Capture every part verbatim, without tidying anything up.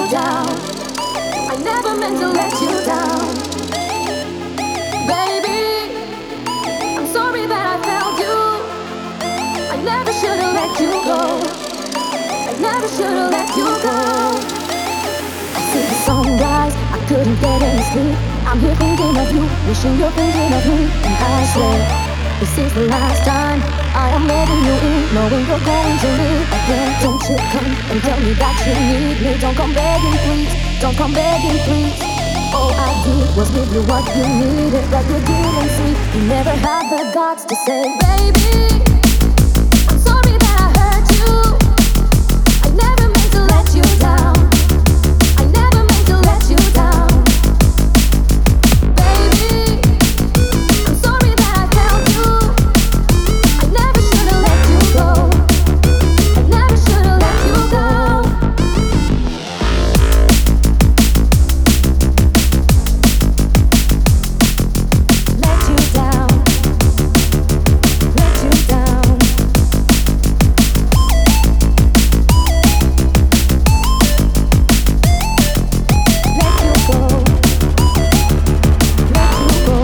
down. I never meant to let you down. Baby, I'm sorry that I failed you. I never should have let you go. I never should have let you go. I see the sunrise, I couldn't get any sleep. I'm here thinking of you, wishing you're thinking of me. And I swear, this is the last time I am letting you in, knowing you're going to leave again. Don't you come and tell me that you need me. Don't come begging, please. Don't come begging, please. All I did was give you what you needed, but you didn't see. You never had the guts to say, baby, I'm sorry that I hurt you. I never meant to let you down. I never meant to let you down. Baby, I'm sorry that I failed you. I never should have let you go. I never should have let you go. Let you down. Let you down. Let you go. Let you go.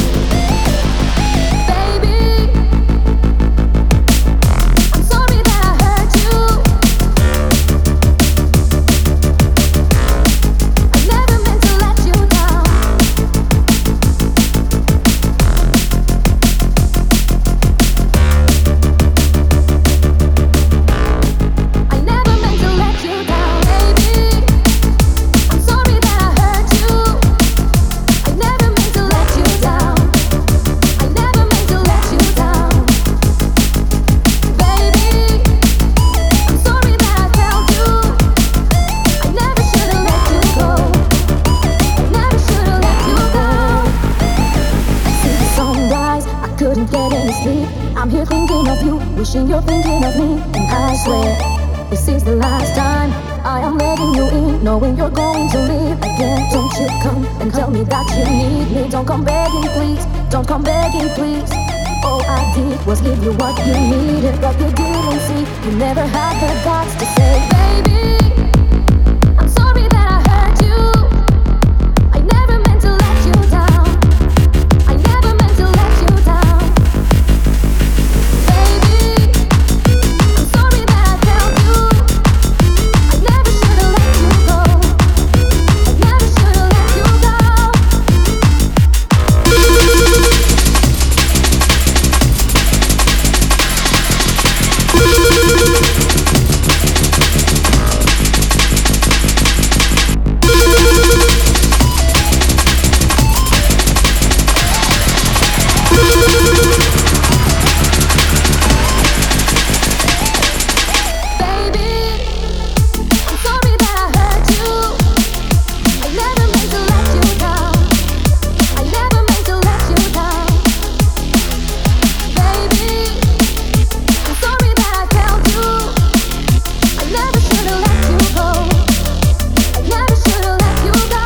Baby, I'm sorry that I hurt you. I never meant to let you down. I never meant to let you down, baby. I'm sorry that I hurt you. I never meant to let you down. I never meant to let you down. Baby, I'm sorry that I failed you. I never should have let you go. I never should have let you go. I see the sunrise, I couldn't get any sleep. I'm here thinking of you, wishing you're thinking of me. And I swear, this is the last time I am letting you in, knowing you're going to leave again. Don't you come and tell me that you need me. Don't come begging, please. Don't come begging, please. All I did was give you what you needed, but you didn't see. You never had the guts to say, baby, I'm sorry that I hurt you. I never meant to let you down. I never meant to let you down. Baby, I'm sorry that I failed you. I never should have let you go. I never should have let you go. Baby, I'm sorry that I hurt you. I never meant to let you down. I never meant to let you down. Baby, I'm sorry that I failed you. I never should have let you go. I never should have let you go.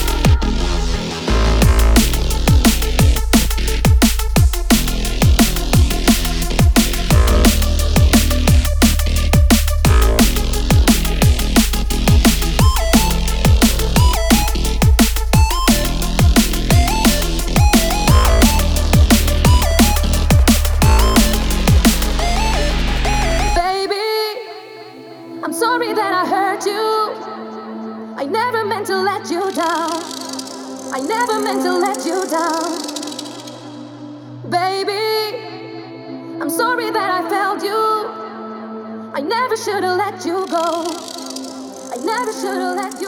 Baby, I'm sorry that I hurt you. I never meant to let you down. I never meant to let you down. Baby, I'm sorry that I failed you. I never should have let you go. I never should have let